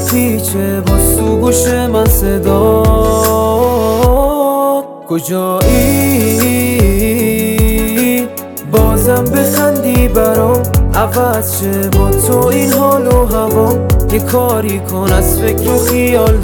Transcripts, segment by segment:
میپیچه با تو گوش من صدات. کجایی بازم بخندی برام، عوض شه با تو این حال و هوام. یه کاری کن از فکر و خیال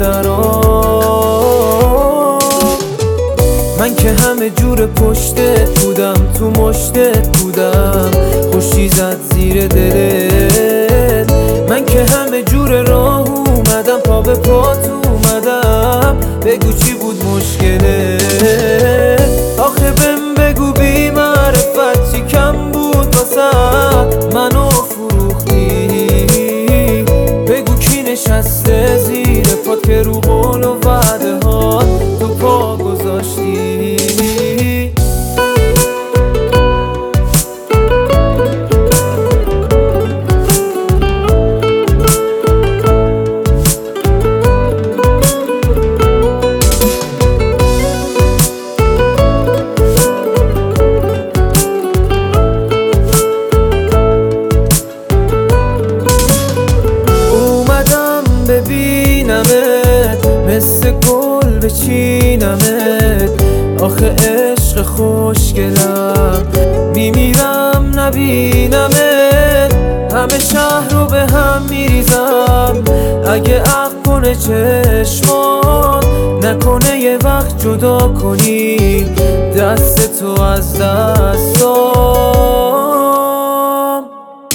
درام. من که همه جور پشتت بودم، تو مشتت بودم، خوشی زد زیر دلت. من که همه جور راه اومدم، پا به پات اومدم، بگو چی بود مشکلت. آخه بهم بگو بی معرفت چی کم بود واسه منو فروختی. بگو کی نشسته زیر پات که رو قول و وعده ها تو پا گذاشتی. ببینمت مثل گل بچینمت، آخه عشق خوشگلم میمیرم نبینمت. همه شهر رو به هم میریزم اگه عقل کنه چشمان، نکنه یه وقت جدا کنی دست تو از دستام.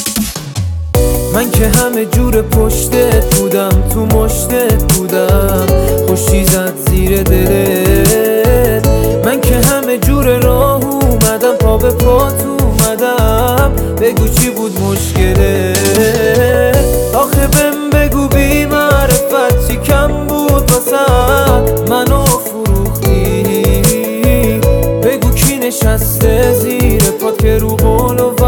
من که همه جور پشتت بودم، تو مشتت بودم، خوشی زد زیر دلت. من که همه جور راه اومدم، پا به پات اومدم، بگو چی بود مشکلت. آخه بهم بگو بی معرفت چی کم بود واسه منو فروختی. بگو کی نشسته زیر پات که رو قول و